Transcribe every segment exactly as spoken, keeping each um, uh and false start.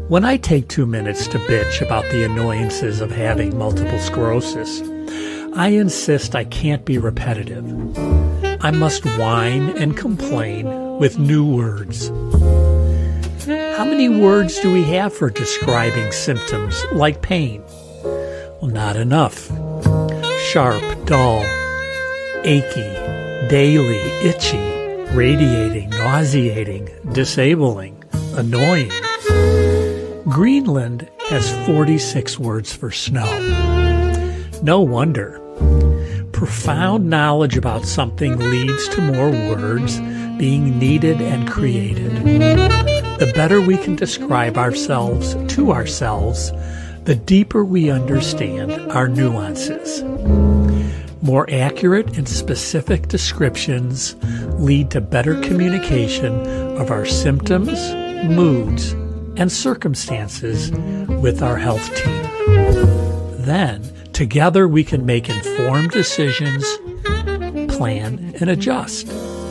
When I take two minutes to bitch about the annoyances of having multiple sclerosis, I insist I can't be repetitive. I must whine and complain with new words. How many words do we have for describing symptoms like pain? Well, not enough. Sharp, dull, achy, daily, itchy, radiating, nauseating, disabling, annoying. Greenland has forty-six words for snow. No wonder. Profound knowledge about something leads to more words being needed and created. The better we can describe ourselves to ourselves, the deeper we understand our nuances. More accurate and specific descriptions lead to better communication of our symptoms, moods, and circumstances with our health team. Then, together we can make informed decisions, plan, and adjust.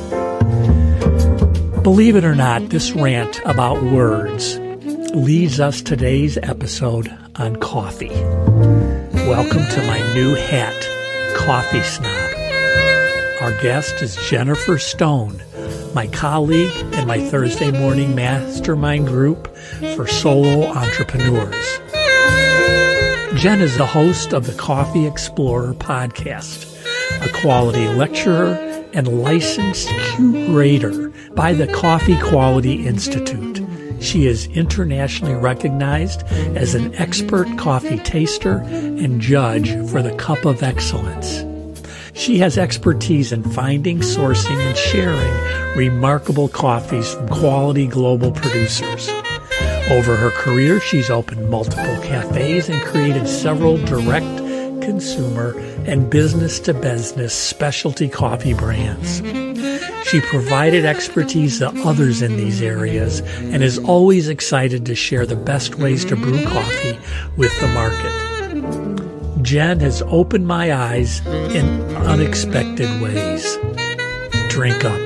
Believe it or not, this rant about words leads us to today's episode on coffee. Welcome to my new hat, Coffee Snob. Our guest is Jennifer Stone, my colleague in my Thursday morning mastermind group for solo entrepreneurs. Jen is the host of the Coffee Explorer podcast, a quality lecturer and licensed curator by the Coffee Quality Institute. She is internationally recognized as an expert coffee taster and judge for the Cup of Excellence. She has expertise in finding, sourcing, and sharing remarkable coffees from quality global producers. Over her career, she's opened multiple cafes and created several direct consumer and business-to-business specialty coffee brands. She provided expertise to others in these areas and is always excited to share the best ways to brew coffee with the market. Jen has opened my eyes in unexpected ways. Drink up.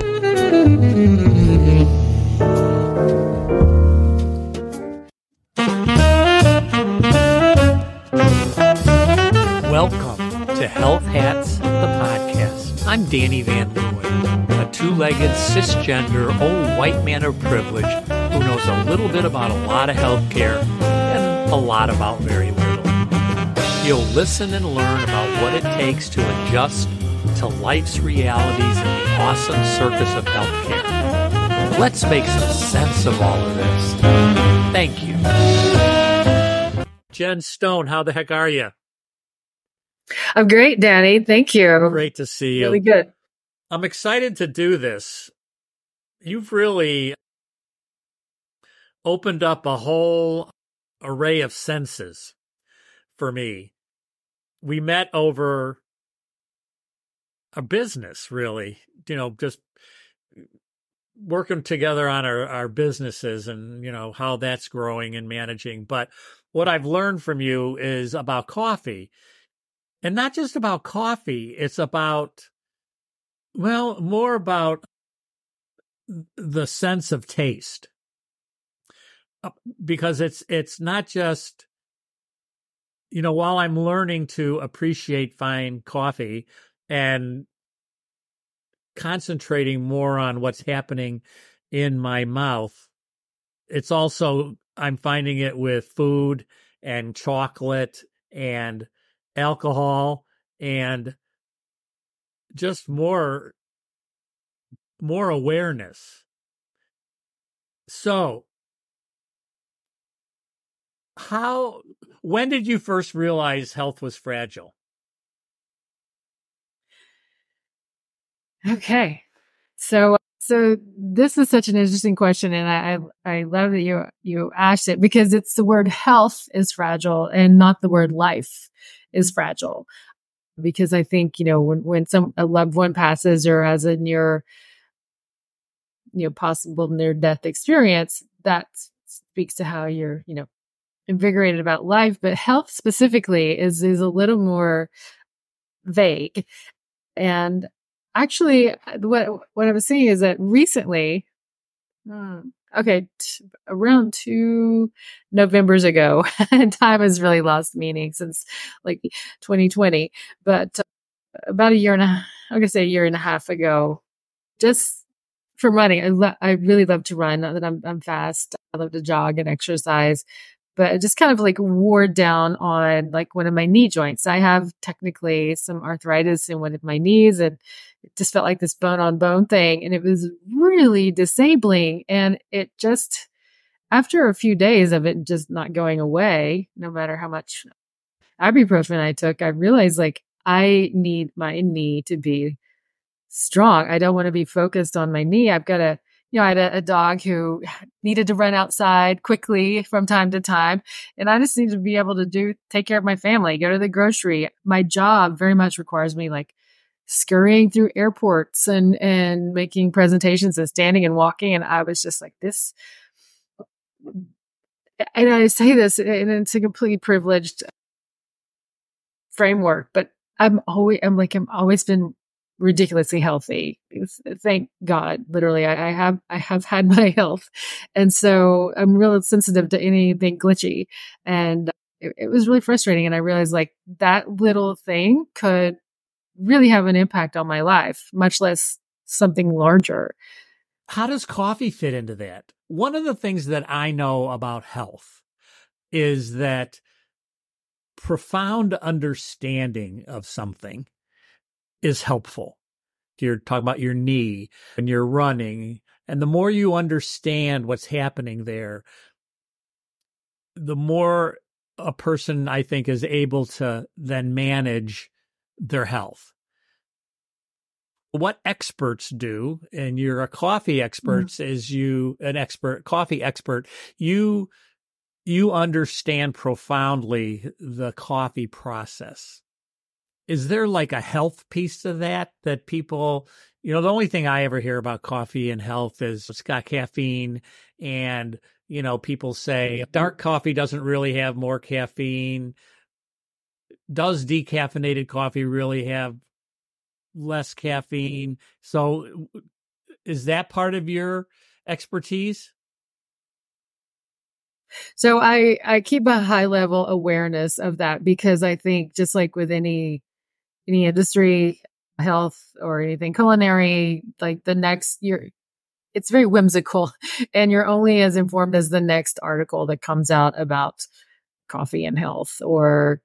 Welcome to Health Hats, the podcast. I'm Danny Van Leeuwen, a two-legged, cisgender, old white man of privilege who knows a little bit about a lot of healthcare and a lot about very little. You'll listen and learn about what it takes to adjust to life's realities in the awesome circus of healthcare. Let's make some sense of all of this. Thank you. Jen Stone, how the heck are you? I'm great, Danny. Thank you. Great to see you. Really good. I'm excited to do this. You've really opened up a whole array of senses for me. We met over a business, really, you know, just working together on our, our businesses and, you know, how that's growing and managing. But what I've learned from you is about coffee. And not just about coffee, it's about, well, more about the sense of taste. Because it's it's not just, you know, while I'm learning to appreciate fine coffee and concentrating more on what's happening in my mouth, it's also, I'm finding it with food and chocolate and alcohol and just more more awareness. So how when did you first realize health was fragile? Okay. So so this is such an interesting question, and I I, I love that you you asked it, because it's the word health is fragile and not the word life is fragile. Because I think, you know, when, when some a loved one passes or has a near, you know, possible near death experience, that speaks to how you're, you know, invigorated about life. But health specifically is is a little more vague. And actually, what what I was saying is that recently, hmm, okay, t- around two Novembers ago. Time has really lost meaning since like twenty twenty, but uh, about a year and a, I'm gonna say a year and a half ago, just for running. I lo- I really love to run. Not that I'm I'm fast. I love to jog and exercise, but it just kind of like wore down on like one of my knee joints. I have technically some arthritis in one of my knees, and it just felt like this bone on bone thing, and it was really disabling. And it just after a few days of it just not going away, no matter how much ibuprofen I took, I realized like I need my knee to be strong. I don't want to be focused on my knee. I've got a, you know, I had a, a dog who needed to run outside quickly from time to time. And I just need to be able to do, take care of my family, go to the grocery. My job very much requires me like scurrying through airports and, and making presentations and standing and walking. And I was just like this, and I say this and it's a completely privileged framework, but I'm always, I'm like, I'm always been ridiculously healthy. It's- Thank God. Literally, I, I have, I have had my health. And so I'm real sensitive to anything glitchy. And it, it was really frustrating. And I realized like that little thing could really have an impact on my life, much less something larger. How does coffee fit into that? One of the things that I know about health is that profound understanding of something is helpful. You're talking about your knee and you're running, and the more you understand what's happening there, the more a person, I think, is able to then manage their health. What experts do, and you're a coffee expert, mm. is you an expert, coffee expert, you you understand profoundly the coffee process. Is there like a health piece to that that people, you know, the only thing I ever hear about coffee and health is it's got caffeine, and, you know, people say dark coffee doesn't really have more caffeine. Does decaffeinated coffee really have less caffeine? So is that part of your expertise? So I, I keep a high level awareness of that because I think just like with any, any industry, health or anything culinary, like the next year, it's very whimsical and you're only as informed as the next article that comes out about coffee and health or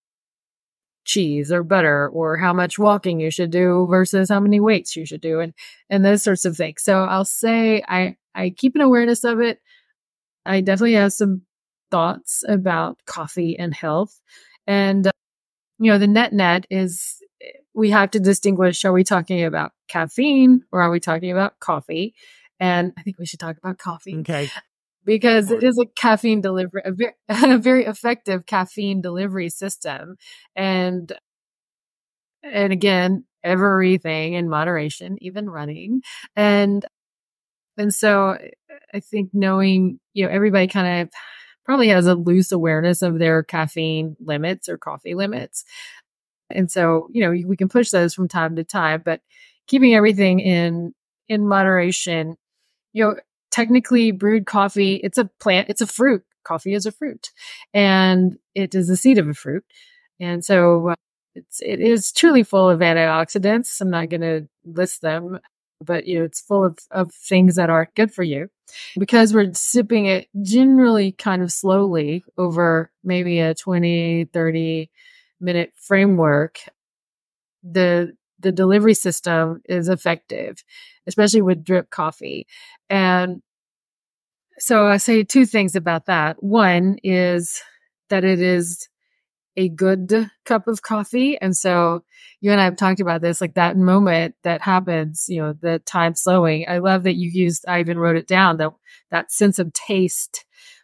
cheese or butter or how much walking you should do versus how many weights you should do and, and those sorts of things. So I'll say I, I keep an awareness of it. I definitely have some thoughts about coffee and health. And, uh, you know, the net net is we have to distinguish, are we talking about caffeine or are we talking about coffee? And I think we should talk about coffee. Okay. Because it is a caffeine delivery, a very, a very effective caffeine delivery system. And, and again, everything in moderation, even running. And, and so I think knowing, you know, everybody kind of probably has a loose awareness of their caffeine limits or coffee limits. And so, you know, we can push those from time to time, but keeping everything in, in moderation, you know, technically brewed coffee, it's a plant, it's a fruit. Coffee is a fruit and it is the seed of a fruit. And so uh, it's, it is truly full of antioxidants. I'm not going to list them, but you know, it's full of, of things that aren't good for you because we're sipping it generally kind of slowly over maybe a twenty, thirty minute framework. The, the delivery system is effective, especially with drip coffee. And so I say two things about that. One is that it is a good cup of coffee. And so you and I have talked about this, like that moment that happens, you know, the time slowing. I love that you used, I even wrote it down, that that sense of taste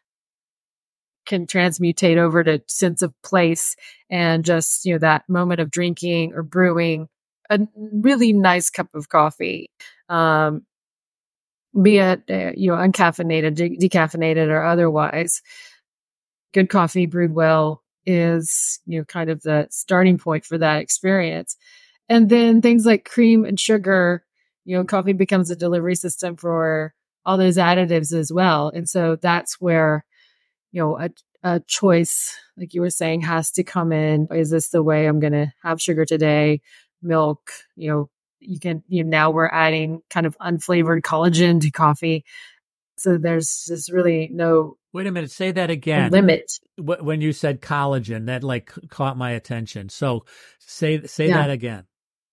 can transmutate over to sense of place and just, you know, that moment of drinking or brewing a really nice cup of coffee. Um, be it, uh, you know, uncaffeinated, de- decaffeinated or otherwise. Good coffee brewed well is, you know, kind of the starting point for that experience. And then things like cream and sugar, you know, coffee becomes a delivery system for all those additives as well. And so that's where, you know, a, a choice, like you were saying, has to come in. Is this the way I'm going to have sugar today? Milk, you know, you can, you know, now we're adding kind of unflavored collagen to coffee. So there's just really no Wait a minute, say that again. limit. When you said collagen, that like caught my attention. So say say Yeah. that again.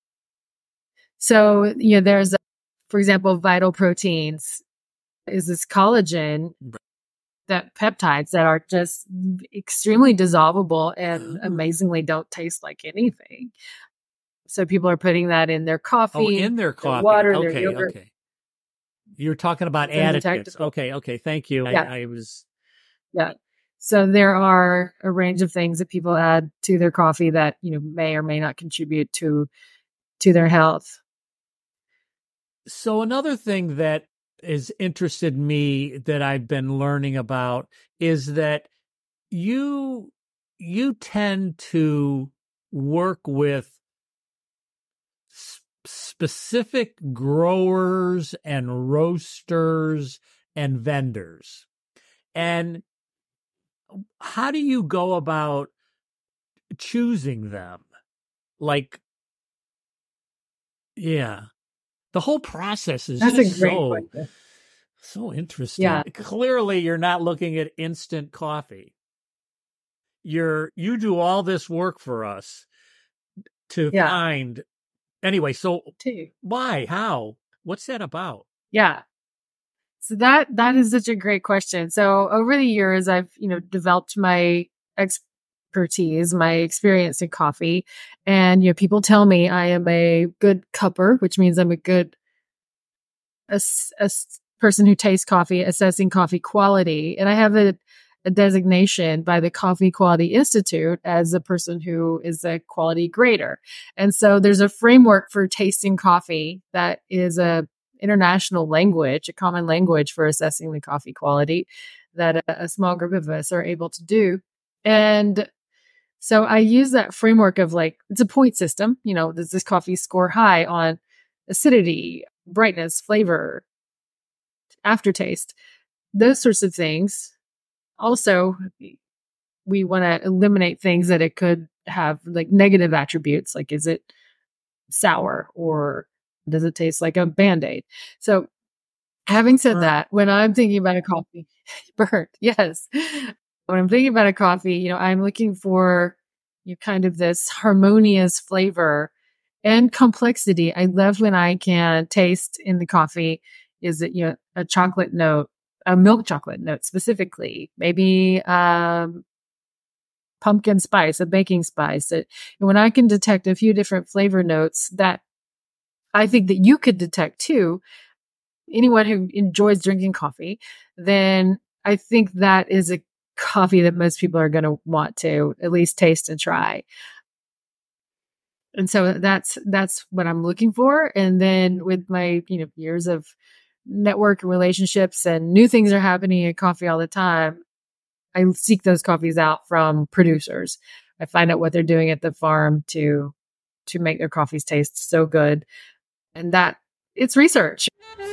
So, you know, there's, for example, Vital Proteins is this collagen, that peptides that are just extremely dissolvable and amazingly don't taste like anything. So people are putting that in their coffee, Oh, in their coffee. their water, okay, their yogurt. okay. You're talking about It's additives. undetectable. Okay, okay. Thank you. Yeah. I, I was. Yeah. So there are a range of things that people add to their coffee that, you know, may or may not contribute to to their health. So another thing that has interested me that I've been learning about is that you you tend to work with s- specific growers and roasters and vendors. And how do you go about choosing them? Like, yeah, the whole process is That's a just great so, question. so interesting. Yeah. Clearly, you're not looking at instant coffee. You're, you do all this work for us to Yeah. find. Anyway, so Too. why? How? What's that about? Yeah. So that that is such a great question. So over the years, I've, you know, developed my expertise, my experience in coffee, and, you know, people tell me I am a good cupper, which means I'm a good a, a person who tastes coffee, assessing coffee quality, and I have a, a designation by the Coffee Quality Institute as a person who is a quality grader. And so there's a framework for tasting coffee that is a international language, a common language for assessing the coffee quality that a, a small group of us are able to do. And so I use that framework of, like, it's a point system. You know, does this coffee score high on acidity, brightness, flavor, aftertaste, those sorts of things. Also, we want to eliminate things that it could have, like, negative attributes, like, is it sour or does it taste like a Band-Aid? So having said Burnt. that, when I'm thinking about a coffee, burnt, yes. When I'm thinking about a coffee, you know, I'm looking for, you know, kind of this harmonious flavor and complexity. I love when I can taste in the coffee, is it, you know, a chocolate note, a milk chocolate note specifically, maybe um, pumpkin spice, a baking spice. It, and when I can detect a few different flavor notes that I think that you could detect too, anyone who enjoys drinking coffee, then I think that is a coffee that most people are going to want to at least taste and try. And so that's that's what I'm looking for. And then with my, you know, years of network and relationships, and new things are happening in coffee all the time, I seek those coffees out from producers. I find out what they're doing at the farm to to make their coffees taste so good. And that, it's research.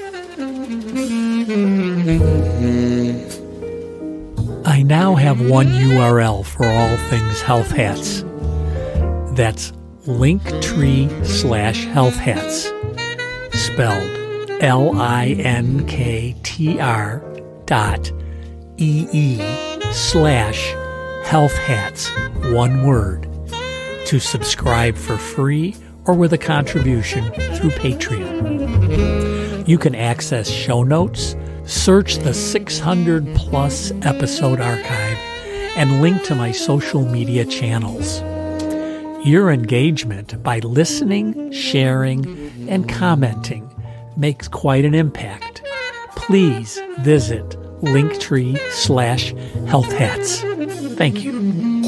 I now have one U R L for all things health hats. That's linktree slash health hats, spelled L I N K T R dot E E slash health hats, one word, to subscribe for free or with a contribution through Patreon. You can access show notes, search the six hundred plus episode archive, and link to my social media channels. Your engagement by listening, sharing, and commenting makes quite an impact. Please visit linktree slash health hats. Thank you.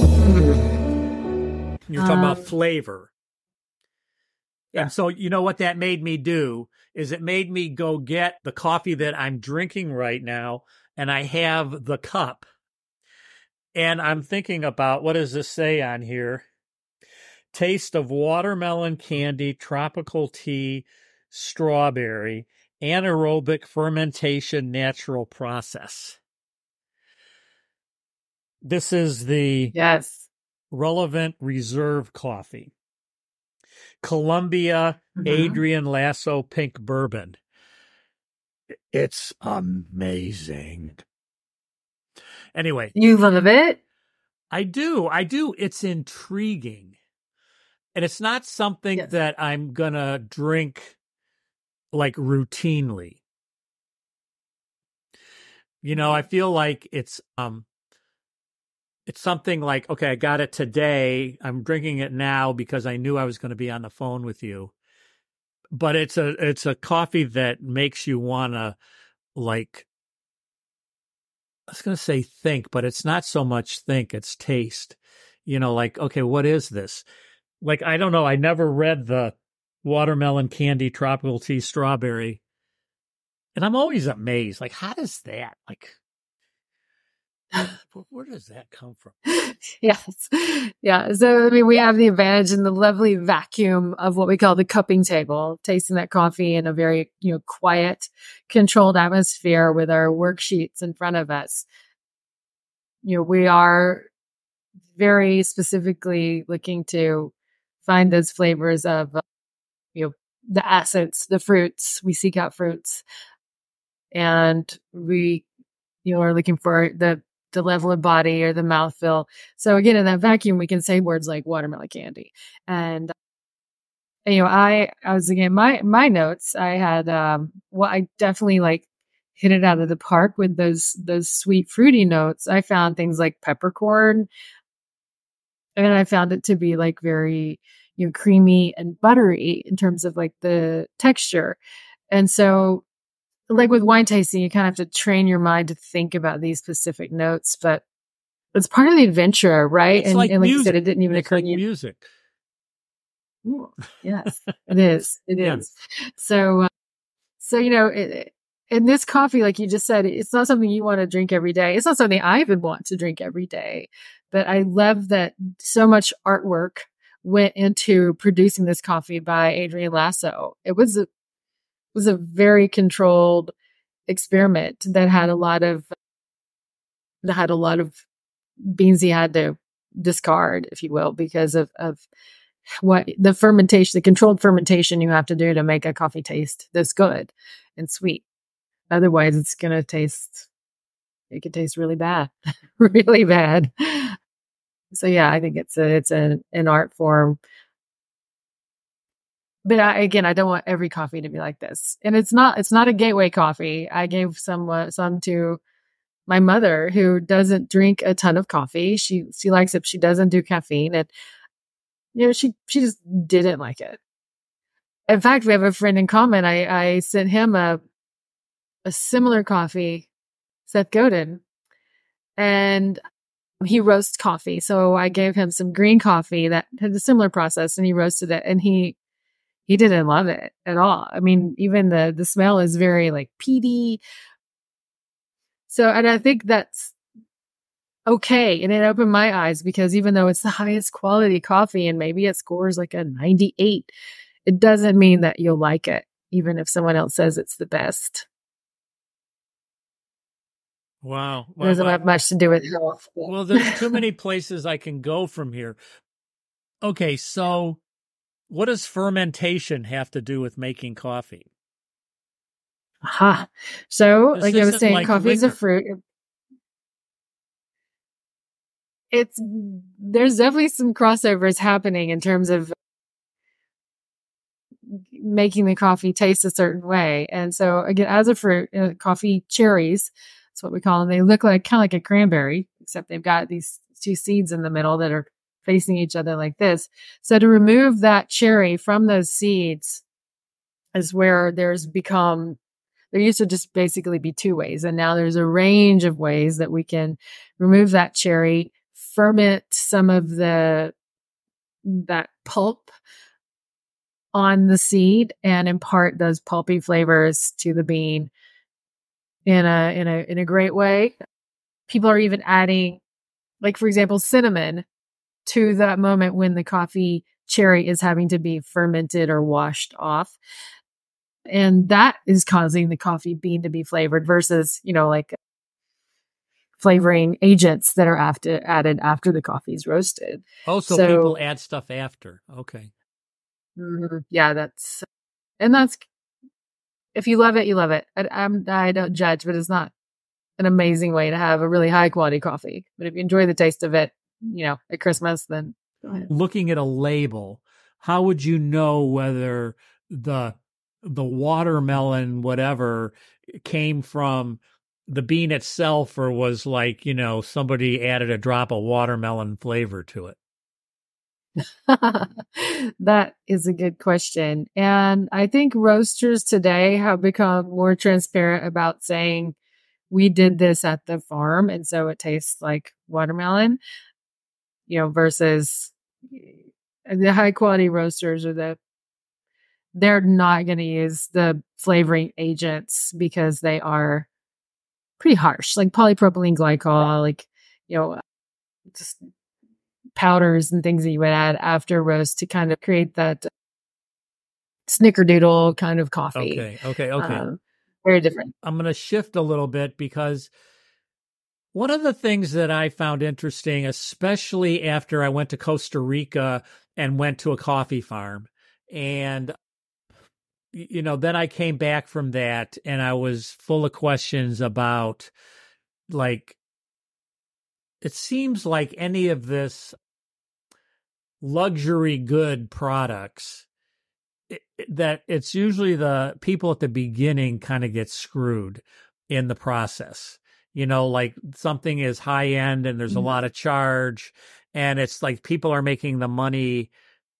You're talking about flavor. Yeah. And so, you know what that made me do is it made me go get the coffee that I'm drinking right now, and I have the cup. And I'm thinking about, what does this say on here? Taste of watermelon candy, tropical tea, strawberry. anaerobic fermentation natural process. This is the Yes. Relevant Reserve coffee. Columbia Mhm. Adrian Lasso Pink Bourbon. It's amazing. Anyway, You love it? I do. I do. It's intriguing. And it's not something Yes. that I'm going to drink like routinely. You know, I feel like it's um it's something like, okay, I got it today. I'm drinking it now because I knew I was going to be on the phone with you. But it's a it's a coffee that makes you want to, like, I was going to say think, but it's not so much think, it's taste. You know, like, okay, what is this? Like, I don't know. I never read the watermelon candy tropical tea strawberry. And I'm always amazed. Like, how does that, like, where, where does that come from? Yes. Yeah. So, I mean, we have the advantage in the lovely vacuum of what we call the cupping table, tasting that coffee in a very, you know, quiet, controlled atmosphere with our worksheets in front of us. You know, we are very specifically looking to find those flavors of, uh, you know, the acids, the fruits. We seek out fruits, and we, you know, are looking for the the level of body or the mouthfeel. So again, in that vacuum, we can say words like watermelon candy. And, you know, I, I was again, my, my notes, I had, um, well, I definitely like hit it out of the park with those, those sweet fruity notes. I found things like peppercorn, and I found it to be like very, you know, creamy and buttery in terms of like the texture. And so, like with wine tasting, you kind of have to train your mind to think about these specific notes, but it's part of the adventure, right? It's And, like and like you music. said, it didn't even It's occur like to you. music. Ooh, yes, it is. It Yeah. is. So, uh, so you know, it, and this coffee, like you just said, it's not something you want to drink every day. It's not something I even want to drink every day. But I love that so much artwork went into producing this coffee by Adrian Lasso. It was a was a very controlled experiment that had a lot of that had a lot of beans he had to discard, if you will, because of of what the fermentation, the controlled fermentation you have to do to make a coffee taste this good and sweet. Otherwise, it's gonna taste. It could taste really bad, really bad. So yeah, I think it's a it's an an art form. But I, again, I don't want every coffee to be like this, and it's not. It's not a gateway coffee. I gave some uh, some to my mother, who doesn't drink a ton of coffee. She she likes it. She doesn't do caffeine, and you know she she just didn't like it. In fact, we have a friend in common. I I sent him a a similar coffee, Seth Godin, and he roasts coffee. So I gave him some green coffee that had a similar process, and he roasted it, and he he didn't love it at all. I mean, even the the smell is very like peaty. So, and I think that's okay. And it opened my eyes, because even though it's the highest quality coffee and maybe it scores like a ninety-eight, it doesn't mean that you'll like it, even if someone else says it's the best. Wow. It doesn't Well, have much to do with health. well, there's too many places I can go from here. Okay, so what does fermentation have to do with making coffee? Aha. So, This like I was isn't saying, like coffee is a liquor. fruit. It's there's definitely some crossovers happening in terms of making the coffee taste a certain way. And so again, as a fruit, uh, coffee cherries, that's what we call them. They look like kind of like a cranberry, except they've got these two seeds in the middle that are facing each other like this. So to remove that cherry from those seeds is where there's become, there used to just basically be two ways. And now there's a range of ways that we can remove that cherry, ferment some of the, that pulp on the seed, and impart those pulpy flavors to the bean in a in a in a great way. People are even adding, like for example, cinnamon to that moment when the coffee cherry is having to be fermented or washed off. And that is causing the coffee bean to be flavored versus, you know, like flavoring agents that are after added after the coffee is roasted. Oh, so, So people add stuff after. Okay. mhm, yeah, that's and that's if you love it, you love it. I, I'm I don't judge, but it's not an amazing way to have a really high quality coffee. But if you enjoy the taste of it, you know, at Christmas, then go ahead. Looking at a label, how would you know whether the the watermelon whatever came from the bean itself or was like, you know, somebody added a drop of watermelon flavor to it? That is a good question. And I think roasters today have become more transparent about saying, we did this at the farm, and so it tastes like watermelon, you know, versus the high quality roasters or the, they're not going to use the flavoring agents because they are pretty harsh, like polypropylene glycol, like, you know, just powders and things that you would add after roast to kind of create that snickerdoodle kind of coffee. Okay, okay, okay. Um, very different. I'm going to shift a little bit because one of the things that I found interesting, especially after I went to Costa Rica and went to a coffee farm, and, you know, then I came back from that and I was full of questions about, like, it seems like any of this luxury good products, it, that it's usually the people at the beginning kind of get screwed in the process. You know, like something is high end and there's Mhm. a lot of charge, and it's like people are making the money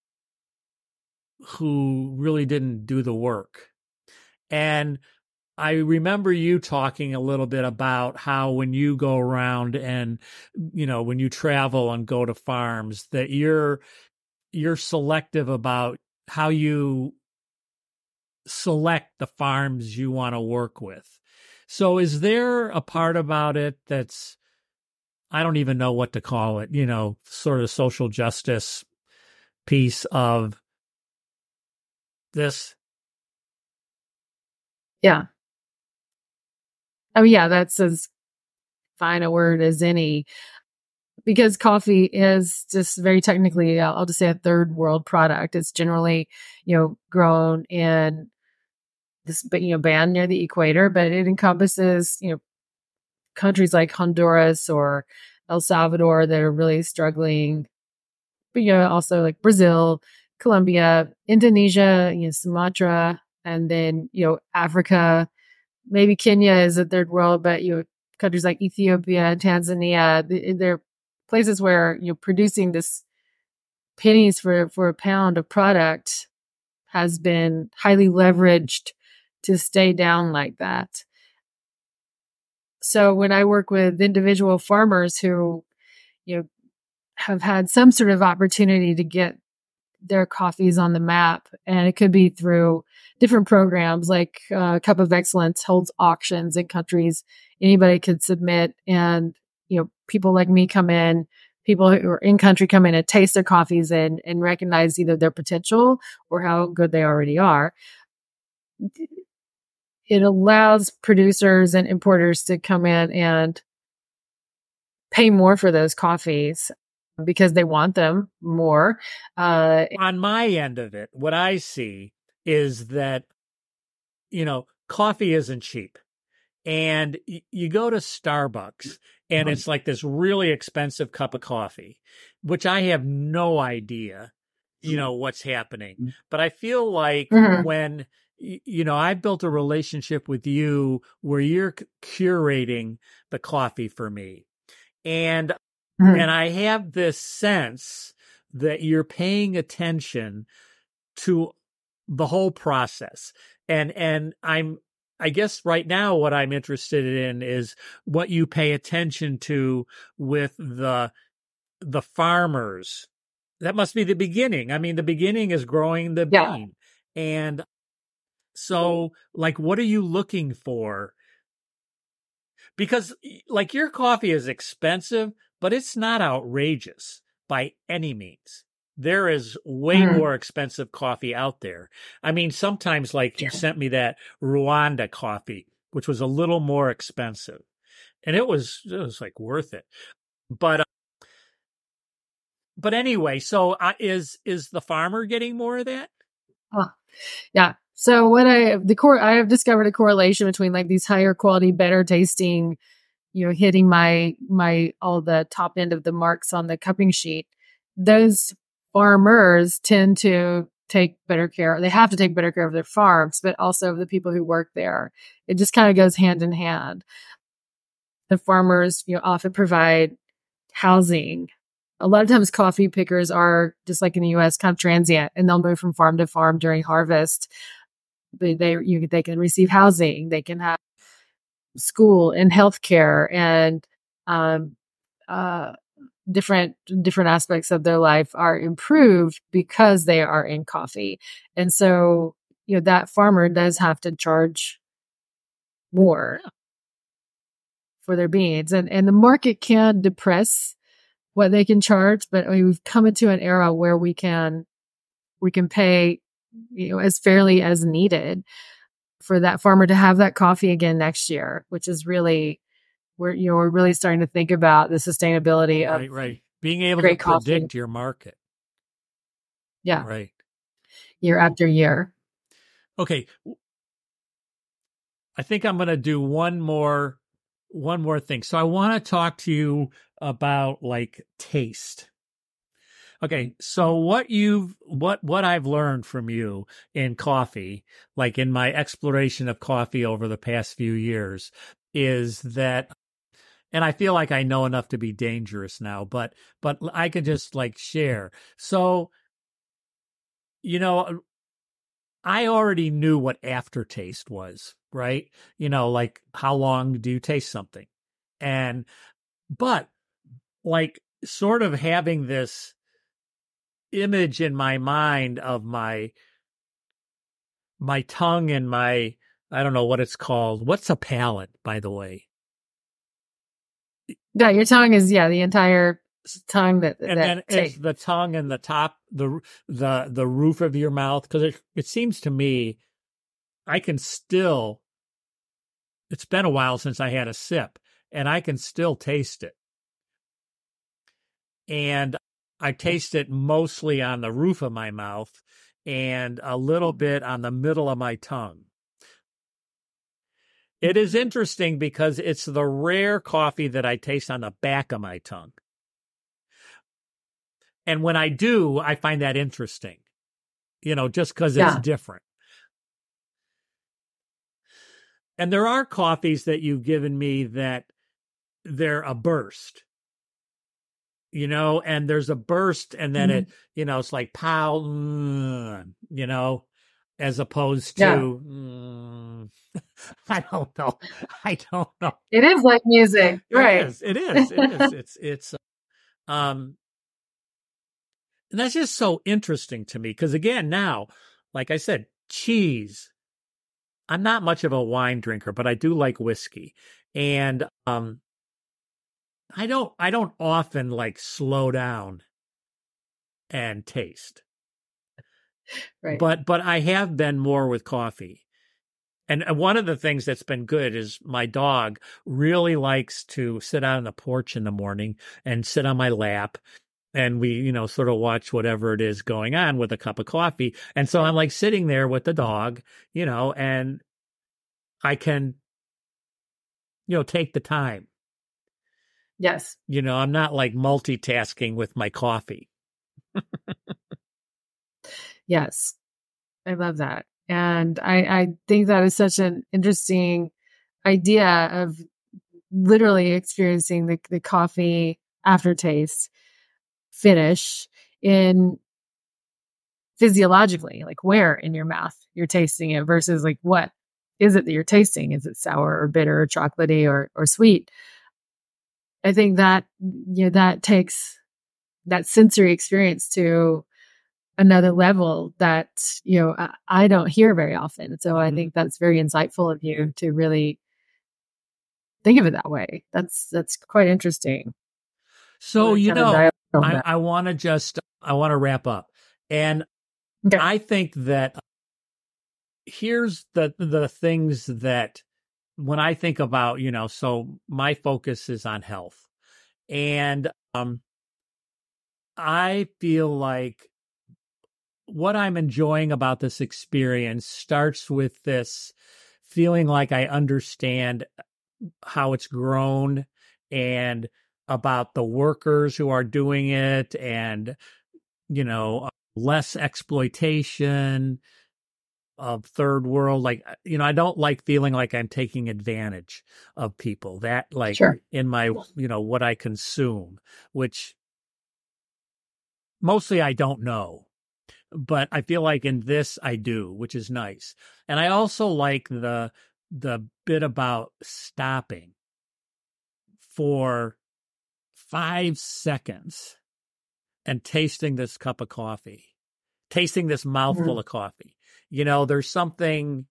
who really didn't do the work. And I remember you talking a little bit about how when you go around and, you know, when you travel and go to farms, that you're you're selective about how you select the farms you want to work with. So is there a part about it that's, I don't even know what to call it, you know, sort of social justice piece of this? Yeah. Oh, yeah, that's as fine a word as any, because coffee is just very technically, I'll I'll just say a third world product. It's generally, you know, grown in this, ba- you know, band near the equator, but it encompasses, you know, countries like Honduras or El Salvador that are really struggling, but, you know, also like Brazil, Colombia, Indonesia, you know, Sumatra, and then, you know, Africa. Maybe Kenya is a third world, but, you know, countries like Ethiopia, Tanzania, th- they're places where, you know, producing this pennies for, for a pound of product has been highly leveraged to stay down like that. So when I work with individual farmers who, you know, have had some sort of opportunity to get their coffees on the map, and it could be through different programs like uh, Cup of Excellence holds auctions in countries anybody could submit, and, you know, people like me come in, people who are in country come in and taste their coffees and and recognize either their potential or how good they already are. It allows producers and importers to come in and pay more for those coffees because they want them more. Uh, On my end of it, what I see is that, you know, coffee isn't cheap. And y- you go to Starbucks and it's like this really expensive cup of coffee, which I have no idea, you know, what's happening. But I feel like Mhm. when, y- you know, I've built a relationship with you where you're c- curating the coffee for me. And Mhm. and I have this sense that you're paying attention to the whole process. And and I'm I guess right now what I'm interested in is what you pay attention to with the the farmers. That must be the beginning. I mean, the beginning is growing the Yeah. bean. And so, like, what are you looking for? Because, like, your coffee is expensive, but it's not outrageous by any means. there is way Mm. more expensive coffee out there. I mean, sometimes like you sent me that Rwanda coffee, which was a little more expensive, and it was, it was like worth it. But, uh, but anyway, so uh, is, is the farmer getting more of that? Huh. Yeah. So what I, the core, I have discovered a correlation between like these higher quality, better tasting, you know, hitting my, my, all the top end of the marks on the cupping sheet. Those farmers tend to take better care. They have to take better care of their farms, but also of the people who work there. It just kind of goes hand in hand. The farmers, you know, often provide housing. A lot of times coffee pickers are just like in the U S kind of transient, and they'll move from farm to farm during harvest. They, they, you, they can receive housing. They can have school and healthcare and, um, uh, different, different aspects of their life are improved because they are in coffee. And so, you know, that farmer does have to charge more for their beans, and, and the market can depress what they can charge, but I mean, we've come into an era where we can, we can pay, you know, as fairly as needed for that farmer to have that coffee again next year, which is really, we're, you know, we're really starting to think about the sustainability of Right, right. Being able to great coffee. predict your market. Yeah. Right. Year after year. Okay. I think I'm going to do one more, one more thing. So I want to talk to you about like taste. Okay. So what you've, what, what I've learned from you in coffee, like in my exploration of coffee over the past few years, is that, and I feel like I know enough to be dangerous now, but, but I can just like share. So, you know, I already knew what aftertaste was, right? You know, like how long do you taste something? And, but like sort of having this image in my mind of my, my tongue and my, I don't know what it's called. What's a palate, by the way? Yeah. Your tongue is, yeah, the entire tongue that, And that then tastes. is the tongue and the top, the, the, the roof of your mouth. Cause it, it seems to me I can still, it's been a while since I had a sip, and I can still taste it. And I taste it mostly on the roof of my mouth and a little bit on the middle of my tongue. It is interesting because it's the rare coffee that I taste on the back of my tongue. And when I do, I find that interesting, you know, just because it's Yeah. different. And there are coffees that you've given me that they're a burst, you know, and there's a burst and then Mhm. it, you know, it's like pow, mm, you know, as opposed to, Yeah. mm, I don't know. I don't know. It is like music, It right? is. It is. It is. It's, it's, um, and that's just so interesting to me because again, now, like I said, cheese. I'm not much of a wine drinker, but I do like whiskey. And um I don't I don't often like slow down and taste. Right. But but I have been more with coffee. And one of the things that's been good is my dog really likes to sit out on the porch in the morning and sit on my lap. And we, you know, sort of watch whatever it is going on with a cup of coffee. And so I'm like sitting there with the dog, you know, and I can, you know, take the time. Yes. You know, I'm not like multitasking with my coffee. Yes. I love that. And I, I think that is such an interesting idea of literally experiencing the, the coffee aftertaste finish in physiologically, like where in your mouth you're tasting it versus like what is it that you're tasting? Is it sour or bitter or chocolatey or, or sweet? I think that, you know, that takes that sensory experience to another level that, you know, I, I don't hear very often. So I Mhm. think that's very insightful of you to really think of it that way. That's, that's quite interesting. So, What you kind of know, dialogue I, I want to just, I want to wrap up. And okay. I think that here's the, the things that when I think about, you know, so my focus is on health. And um, I feel like what I'm enjoying about this experience starts with this feeling like I understand how it's grown and about the workers who are doing it and, you know, less exploitation of third world. Like, you know, I don't like feeling like I'm taking advantage of people that like sure. in my, you know, what I consume, which mostly I don't know, but I feel like in this I do, which is nice. And I also like the, the bit about stopping for five seconds and tasting this cup of coffee, tasting this mouthful mm-hmm. of coffee. You know, there's something,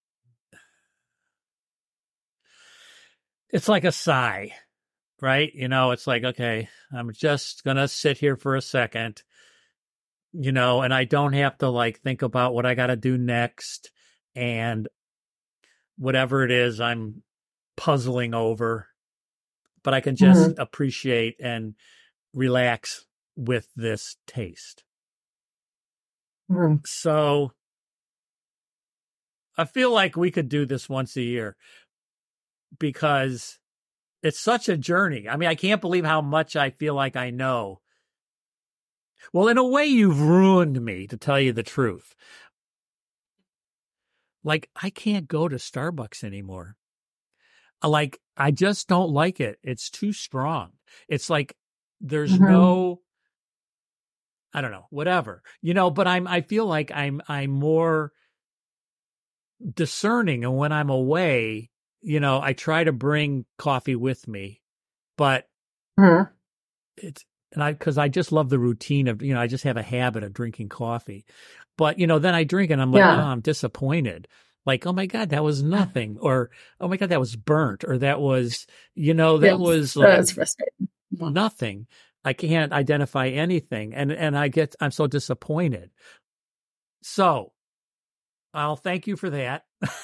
it's like a sigh, right? You know, it's like, okay, I'm just going to sit here for a second, you know, and I don't have to like think about what I got to do next and whatever it is I'm puzzling over, but I can just mm-hmm. appreciate and relax with this taste. Mm-hmm. So I feel like we could do this once a year because it's such a journey. I mean, I can't believe how much I feel like I know. Well, in a way, you've ruined me, to tell you the truth. Like, I can't go to Starbucks anymore. Like, I just don't like it. It's too strong. It's like there's mm-hmm. no, I don't know, whatever, you know, but I'm, I feel like I'm, I'm more discerning. And when I'm away, you know, I try to bring coffee with me, but mm-hmm. it's, and I, cause I just love the routine of, you know, I just have a habit of drinking coffee, but, you know, then I drink and I'm like, yeah. oh, I'm disappointed. Like, oh my God, that was nothing. Or, oh my God, that was burnt. Or that was, you know, that yes, was like that's frustrating. Nothing. I can't identify anything. And, and I get, I'm so disappointed. So I'll thank you for that.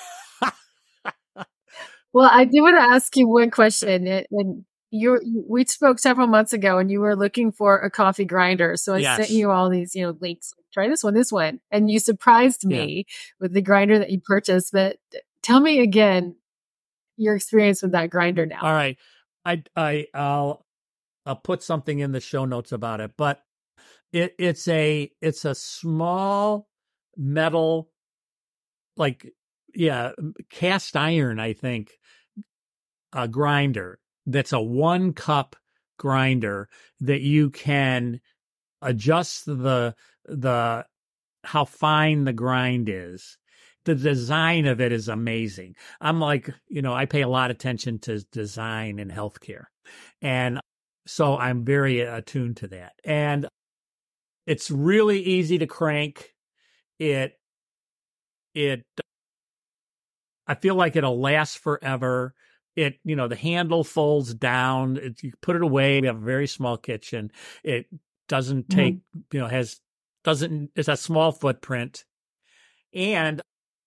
Well, I do want to ask you one question. And you, we spoke several months ago and you were looking for a coffee grinder. So I yes. sent you all these, you know, links. Try this one, this one. And you surprised me yeah. with the grinder that you purchased. But tell me again your experience with that grinder now. All right. I, I, I'll, I'll put something in the show notes about it, but it, it's a, it's a small metal, like, yeah, cast iron, I think, a grinder that's a one cup grinder that you can adjust the, the, how fine the grind is. The design of it is amazing. I'm like, you know, I pay a lot of attention to design in healthcare. And so I'm very attuned to that. And it's really easy to crank. It, it, I feel like it'll last forever. It, you know, the handle folds down. It, you put it away. We have a very small kitchen. It doesn't take, mm-hmm. you know, has, doesn't, it's a small footprint. And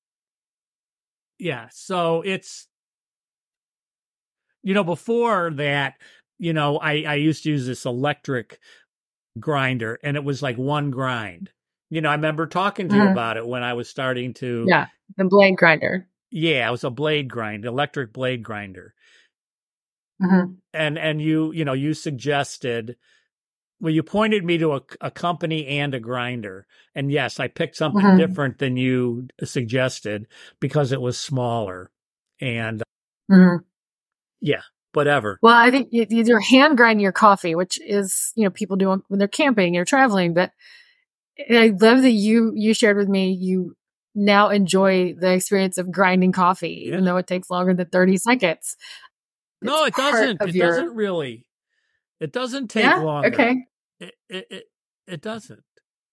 yeah, so it's, you know, before that, you know, I, I used to use this electric grinder and it was like one grind. You know, I remember talking to mm-hmm. you about it when I was starting to. Yeah, the blade grinder. Yeah, it was a blade grind, electric blade grinder. Mm-hmm. And, and you, you know, you suggested, well, you pointed me to a, a company and a grinder. And yes, I picked something mm-hmm. different than you suggested because it was smaller. And mm-hmm. yeah, whatever. Well, I think you're hand grinding your coffee, which is, you know, people do when they're camping or traveling. But I love that you, you shared with me, you now enjoy the experience of grinding coffee, yeah. even though it takes longer than thirty seconds. No, it doesn't. It your... doesn't really. It doesn't take yeah? longer. Okay. It, it, it, it doesn't.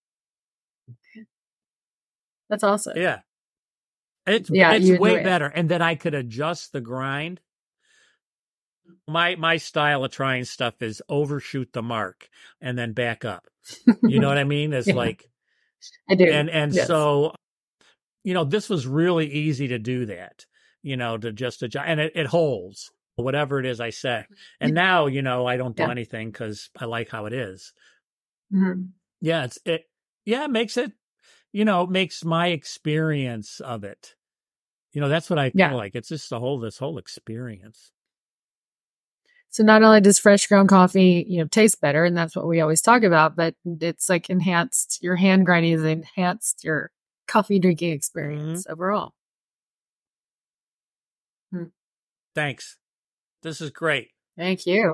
That's awesome. Yeah. It's, yeah, it's way it. better. And then I could adjust the grind. My my style of trying stuff is overshoot the mark and then back up. You know what I mean? It's yeah. like I do. And and yes. so, you know, this was really easy to do that, you know, to just adjust. And it, it holds, whatever it is I say. And now, you know, I don't do yeah. anything because I like how it is. Mm-hmm. Yeah, it's it. Yeah, it makes it, you know, makes my experience of it. You know, that's what I feel yeah. like. It's just the whole, this whole experience. So not only does fresh ground coffee, you know, taste better, and that's what we always talk about, but it's like enhanced, your hand grinding is enhanced your coffee drinking experience mm-hmm. overall. Hmm. Thanks. This is great. Thank you.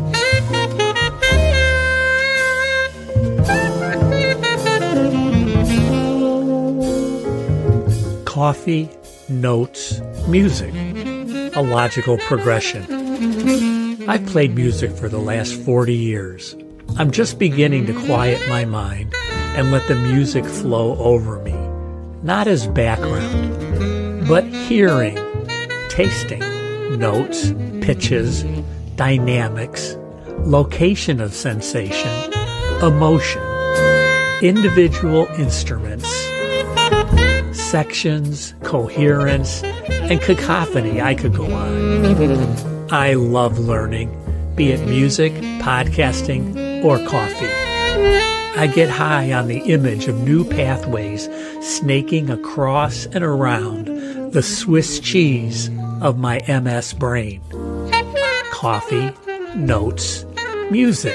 Coffee, notes, music. A logical progression. I've played music for the last forty years. I'm just beginning to quiet my mind and let the music flow over me, not as background, but hearing, tasting, notes, pitches, dynamics, location of sensation, emotion, individual instruments, sections, coherence, and cacophony. I could go on. I love learning, be it music, podcasting, or coffee. I get high on the image of new pathways snaking across and around the Swiss cheese of my M S brain. Coffee, notes, music.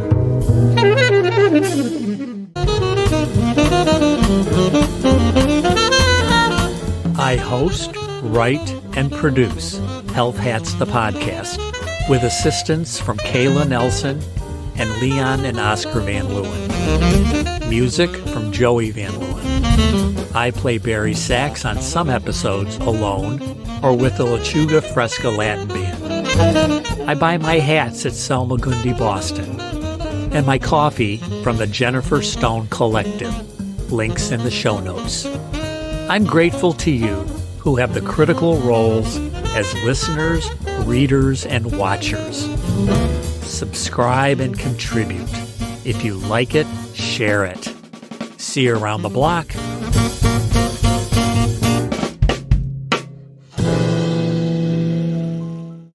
I host, write, and produce Health Hats the podcast with assistance from Kayla Nelson and Leon and Oscar Van Leeuwen. Music from Joey Van Leeuwen. I play Barry sax on some episodes alone or with the Lechuga Fresca Latin Band. I buy my hats at Selma Gundy, Boston, and my coffee from the Jennifer Stone Collective. Links in the show notes. I'm grateful to you who have the critical roles as listeners, readers, and watchers. Subscribe and contribute. If you like it, share it. See you around the block.